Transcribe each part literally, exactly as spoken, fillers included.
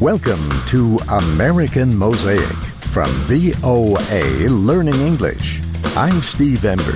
Welcome to American Mosaic from V O A Learning English. I'm Steve Ember.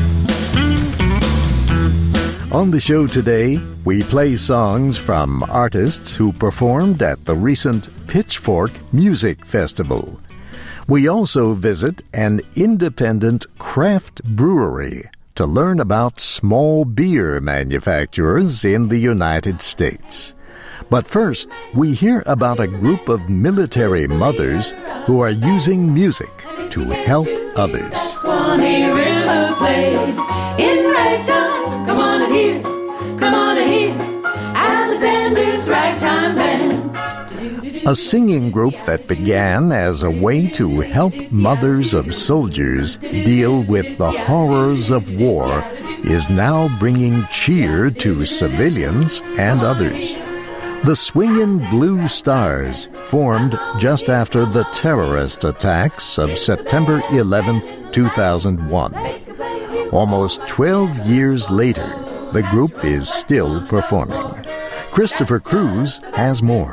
On the show today, we play songs from artists who performed at the recent Pitchfork Music Festival. We also visit an independent craft brewery to learn about small beer manufacturers in the United States. But first, we hear about a group of military mothers who are using music to help others. Swanee River played in ragtime. Come on and hear, come on and hear Alexander's Ragtime Band. A singing group that began as a way to help mothers of soldiers deal with the horrors of war is now bringing cheer to civilians and others. The Swingin' Blue Stars formed just after the terrorist attacks of September eleventh, two thousand one. Almost twelve years later, the group is still performing. Christopher Cruz has more.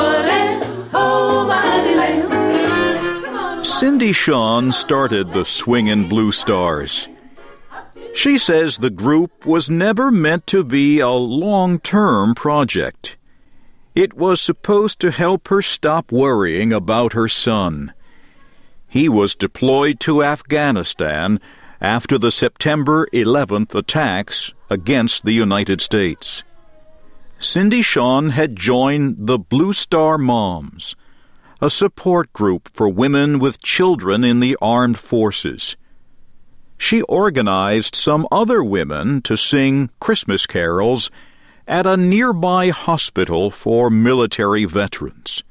Cindy Shawn started the Swingin' Blue Stars. She says the group was never meant to be a long-term project. It was supposed to help her stop worrying about her son. He was deployed to Afghanistan after the September eleventh attacks against the United States. Cindy Shawn had joined the Blue Star Moms, a support group for women with children in the armed forces. She organized some other women to sing Christmas carols at a nearby hospital for military veterans.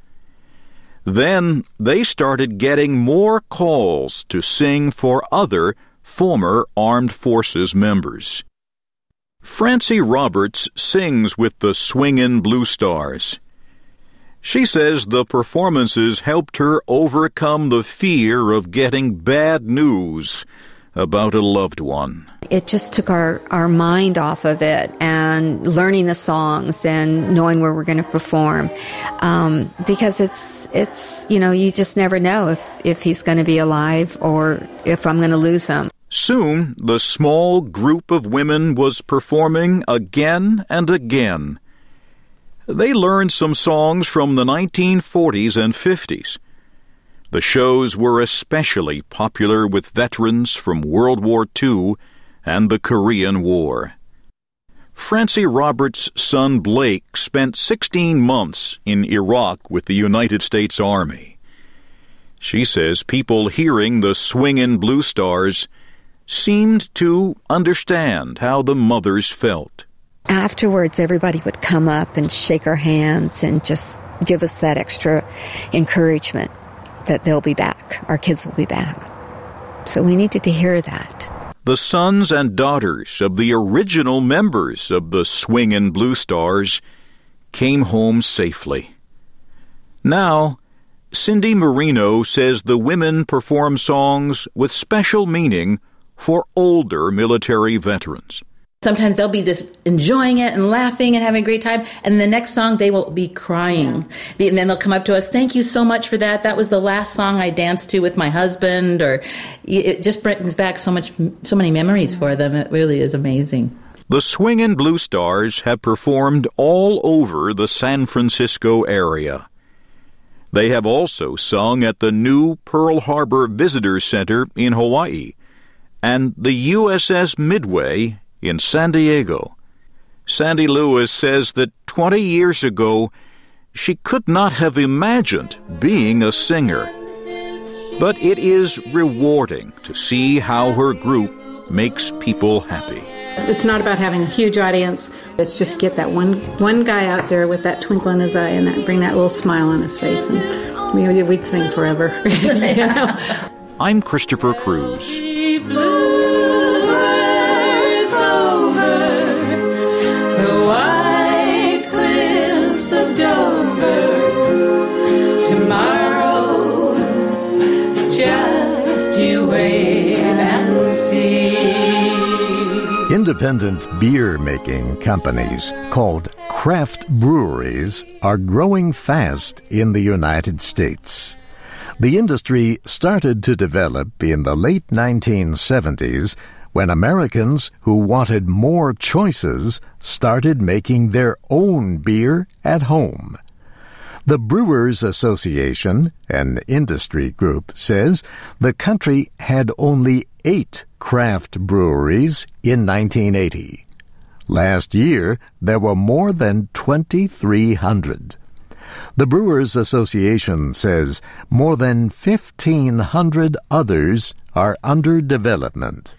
Then they started getting more calls to sing for other former armed forces members. Francie Roberts sings with the Swingin' Blue Stars. She says the performances helped her overcome the fear of getting bad news about a loved one. It just took our, our mind off of it and learning the songs and knowing where we're going to perform. Um, because it's, it's, you know, you just never know if, if he's going to be alive or if I'm going to lose him. Soon, the small group of women was performing again and again. They learned some songs from the nineteen forties and fifties. The shows were especially popular with veterans from World War Two and the Korean War. Francie Roberts' son Blake spent sixteen months in Iraq with the United States Army. She says people hearing the Swingin' Blue Stars seemed to understand how the mothers felt. Afterwards, everybody would come up and shake our hands and just give us that extra encouragement that they'll be back. Our kids will be back. So we needed to hear that. The sons and daughters of the original members of the Swingin' Blue Stars came home safely. Now, Cindy Marino says the women perform songs with special meaning for older military veterans. Sometimes they'll be just enjoying it and laughing and having a great time, and the next song they will be crying. Yeah. And then they'll come up to us, thank you so much for that. That was the last song I danced to with my husband. Or it just brings back so much, so many memories for them. It really is amazing. The Swingin' Blue Stars have performed all over the San Francisco area. They have also sung at the new Pearl Harbor Visitor Center in Hawaii and the U S S Midway in San Diego. Sandy Lewis says that twenty years ago, she could not have imagined being a singer. But it is rewarding to see how her group makes people happy. It's not about having a huge audience. It's just get that one one guy out there with that twinkle in his eye and that bring that little smile on his face, and we, we'd sing forever. You know? I'm Christopher Cruz. Tomorrow, just you wait and see. Independent beer-making companies called craft breweries are growing fast in the United States. The industry started to develop in the late nineteen seventies when Americans who wanted more choices started making their own beer at home. The Brewers Association, an industry group, says the country had only eight craft breweries in nineteen eighty. Last year, there were more than twenty-three hundred. The Brewers Association says more than fifteen hundred others are under development.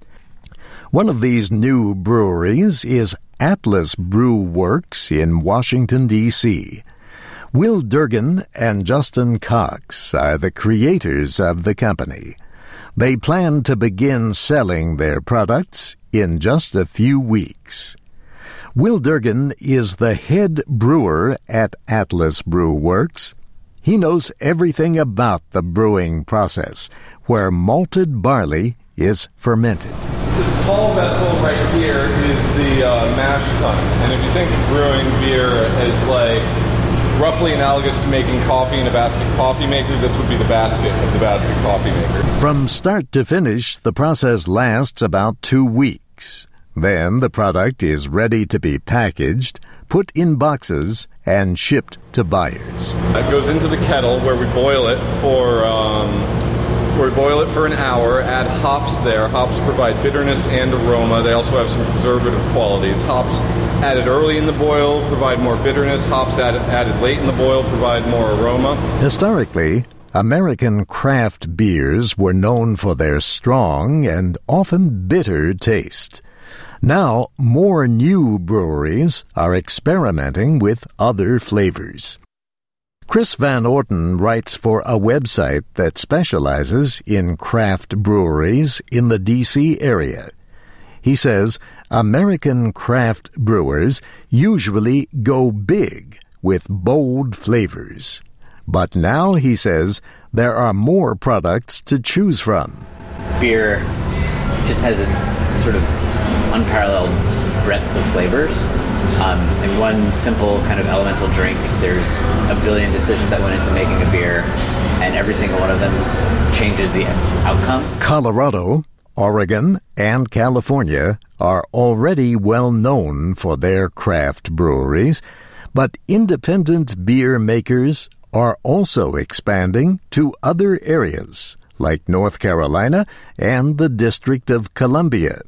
One of these new breweries is Atlas Brew Works in Washington, D C Will Durgan and Justin Cox are the creators of the company. They plan to begin selling their products in just a few weeks. Will Durgan is the head brewer at Atlas Brew Works. He knows everything about the brewing process, where malted barley is fermented. This tall vessel right here is the uh, mash tun. And if you think of brewing beer as like roughly analogous to making coffee in a basket coffee maker, this would be the basket of the basket coffee maker. From start to finish, the process lasts about two weeks. Then the product is ready to be packaged, put in boxes, and shipped to buyers. It goes into the kettle where we boil it for um, where we boil it for an hour. Add hops there. Hops provide bitterness and aroma. They also have some preservative qualities. Hops added early in the boil provide more bitterness. Hops added, added late in the boil provide more aroma. Historically, American craft beers were known for their strong and often bitter taste. Now, more new breweries are experimenting with other flavors. Chris Van Orten writes for a website that specializes in craft breweries in the D C area. He says American craft brewers usually go big with bold flavors. But now, he says, there are more products to choose from. Beer just has a sort of unparalleled breadth of flavors. Um, in one simple kind of elemental drink, there's a billion decisions that went into making a beer, and every single one of them changes the outcome. Colorado, Oregon, and California are already well known for their craft breweries, but independent beer makers are also expanding to other areas, like North Carolina and the District of Columbia.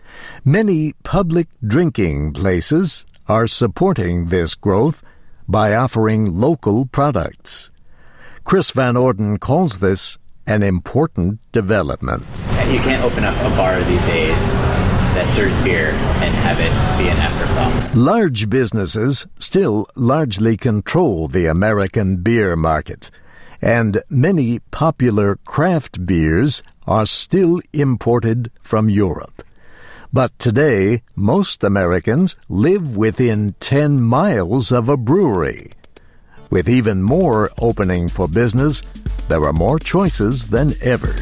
Many public drinking places are supporting this growth by offering local products. Chris Van Orten calls this an important development. You can't open up a bar these days that serves beer and have it be an afterthought. Large businesses still largely control the American beer market, and many popular craft beers are still imported from Europe. But today, most Americans live within ten miles of a brewery. With even more opening for business, there are more choices than ever.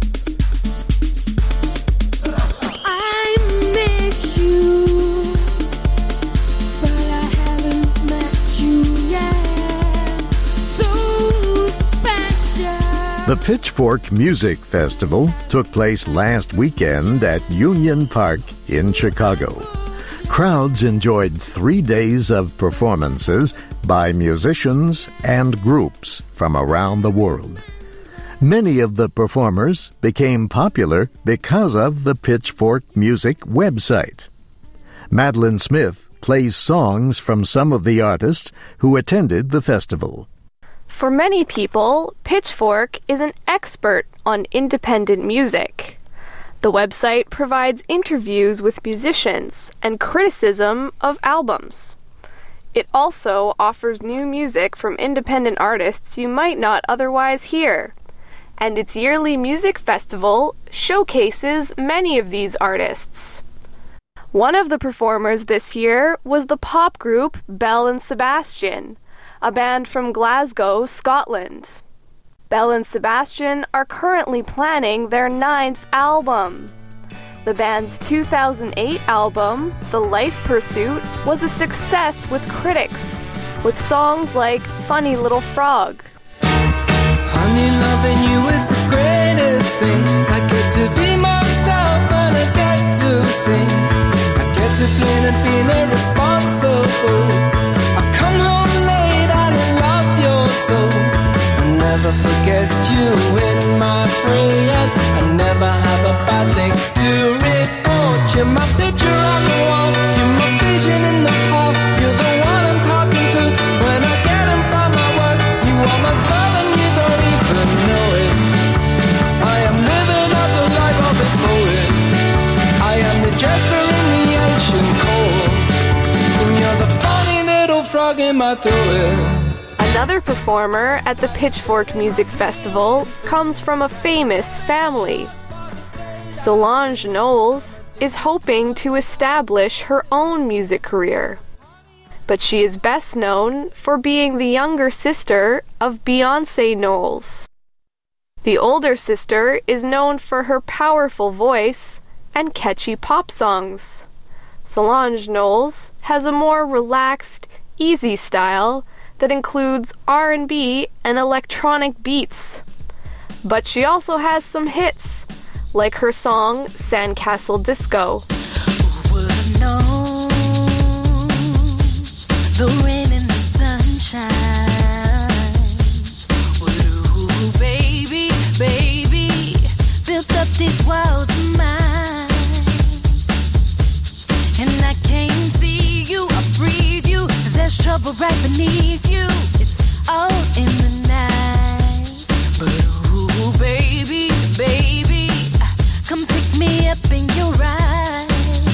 I miss you, but I haven't met you yet. So special. The Pitchfork Music Festival took place last weekend at Union Park in Chicago. Crowds enjoyed three days of performances by musicians and groups from around the world. Many of the performers became popular because of the Pitchfork Music website. Madeline Smith plays songs from some of the artists who attended the festival. For many people, Pitchfork is an expert on independent music. The website provides interviews with musicians and criticism of albums. It also offers new music from independent artists you might not otherwise hear. And its yearly music festival showcases many of these artists. One of the performers this year was the pop group Belle and Sebastian, a band from Glasgow, Scotland. Belle and Sebastian are currently planning their ninth album. The band's two thousand eight album, The Life Pursuit, was a success with critics, with songs like Funny Little Frog. Honey, loving you is the greatest thing. I get to be myself and I get to sing. I get to play and being irresponsible. I come home late and I love your soul. I never forget you in my prayers. I never have a bad thing to report. You're my picture on the wall. You're my vision in the hall. You're the one I'm talking to when I get home from my work. You are my girl and you don't even know it. I am living out the life of a poet. I am the jester in the ancient cold. And you're the funny little frog in my throat. Another performer at the Pitchfork Music Festival comes from a famous family. Solange Knowles is hoping to establish her own music career, but she is best known for being the younger sister of Beyoncé Knowles. The older sister is known for her powerful voice and catchy pop songs. Solange Knowles has a more relaxed, easy style that includes R and B and electronic beats. But she also has some hits, like her song Sandcastle Disco. Who would have known the rain and the sunshine? Ooh, baby, baby, built up these walls of mine. And I can't see you, I breathe you, 'cause there's trouble right beneath you. It's all in the night. But ooh, baby, baby, come pick me up in your ride.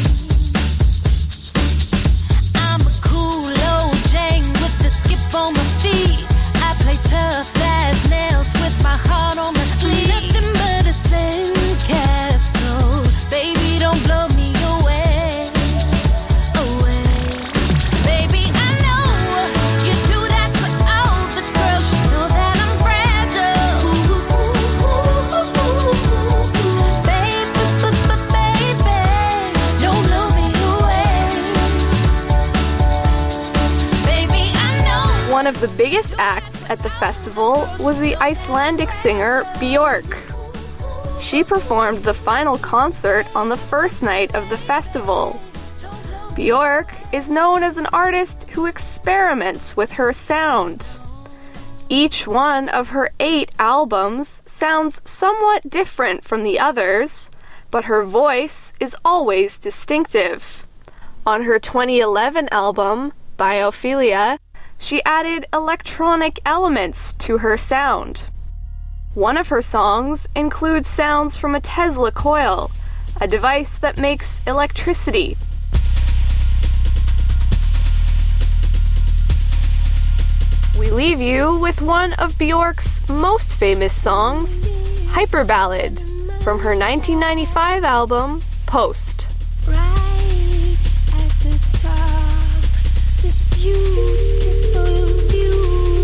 I'm a cool old Jane with the skip on my feet. I play tough as nails with my heart on my sleeve. Nothing but a sandcastle. Baby, don't blow me away, away. Baby, I know you do that for all the girls. You know that I'm fragile. Ooh, ooh, ooh, ooh, ooh, ooh. Baby, baby, don't blow me away. Baby, I know. One of the biggest acts at the festival was the Icelandic singer Björk. She performed the final concert on the first night of the festival. Björk is known as an artist who experiments with her sound. Each one of her eight albums sounds somewhat different from the others, but her voice is always distinctive. On her twenty eleven album, Biophilia, she added electronic elements to her sound. One of her songs includes sounds from a Tesla coil, a device that makes electricity. We leave you with one of Björk's most famous songs, Hyper Ballad, from her nineteen ninety-five album, Post. Right at the top, this beautiful view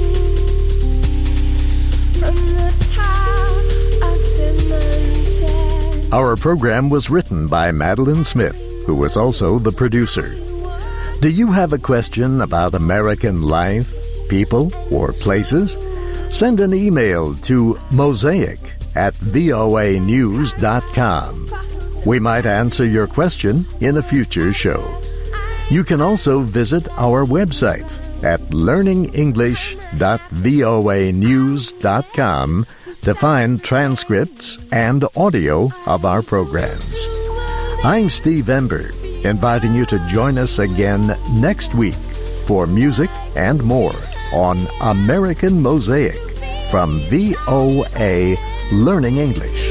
from the top of the mountain. Our program was written by Madeline Smith, who was also the producer. Do you have a question about American life, people, or places? Send an email to mosaic at voa news dot com. We might answer your question in a future show. You can also visit our website at learning english dot voa news dot com to find transcripts and audio of our programs. I'm Steve Ember, inviting you to join us again next week for music and more on American Mosaic from V O A Learning English.